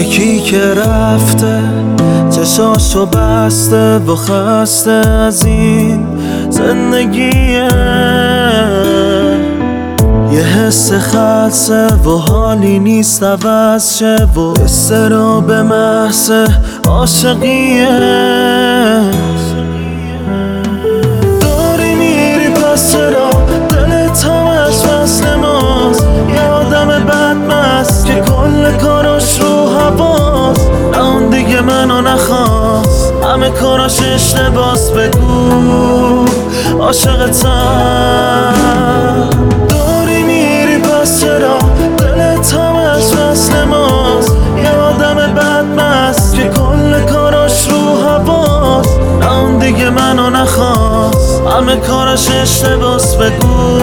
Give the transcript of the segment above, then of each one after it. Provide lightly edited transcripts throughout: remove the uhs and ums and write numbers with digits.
یکی که رفته چشاشو بسته و خسته از این زندگیه، یه حس خلصه و حالی نیست عوض شه و استراب محض عاشقیه. داری میری پس چرا دلت همش وصل ماست، یه آدم بدمست که کل کاراش رو هواست، نه اون دیگه منو نخواست، همه کاراش اشتباس، بگو عاشقتم. داری میری پس چرا دلت همش وصل ماست، یه آدم بدمست که کل کاراش رو هواست، نه اون دیگه منو نخواست، همه کاراش اشتباس، بگو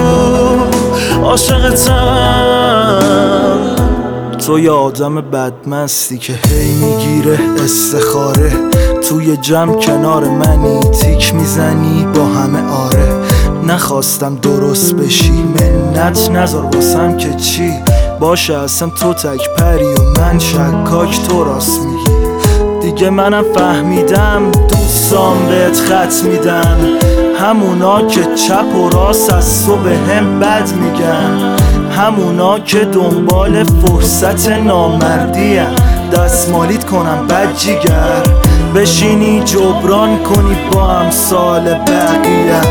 عاشقتم. تو یه آدم بدمستی که هی میگیره استخاره، توی جمع کنار منی تیک میزنی با همه آره، نخواستم درست بشی منت نذار واسم که چی باشه، اصلا تو تک پری و من شکاک تو راست میگی، دیگه منم فهمیدم دوستام بهت خط میدن، همونا که چپ و راست از تو به هم بد میگن، همونا که دنبال فرصت نامردی هن. دستمالیت کنم بد جیگر بشینی جبران کنی با امثال بقیه.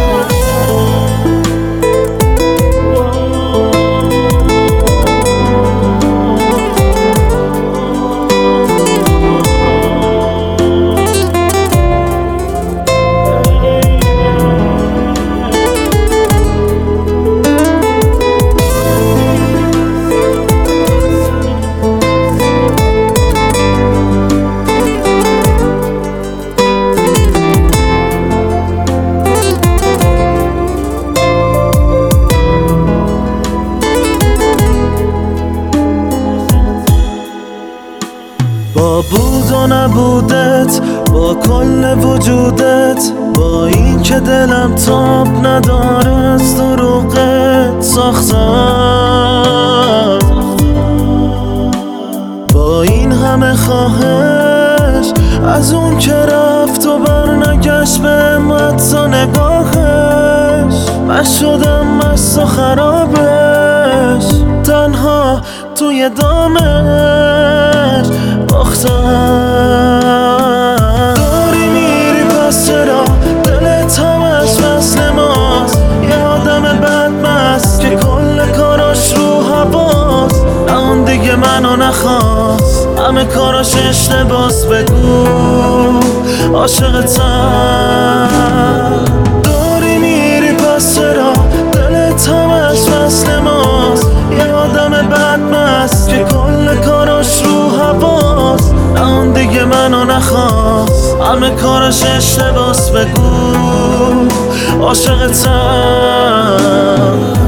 با بود و نبودت، با کل وجودت، با این که دلم تاب نداره از دروغت ساختم، با این همه خواهش از اون که رفت و برنگشت به حتی نگاهش، من شدم مست و خرابش، تنها توی دامش باختم. داری میری پس چرا دلت همش وصل ماست، یه آدم بدمست که کل کاراش رو هواست، نه اون دیگه منو نخواست، همه کاراش اشتباس، بگو عاشقتم. داری میری پس چرا دلت همش وصل ماست، یه آدم بدمست که کل کاراش رو هواست، نه اون دیگه منو نخواست، همه کاراش اشتباس، بگو عاشقتم.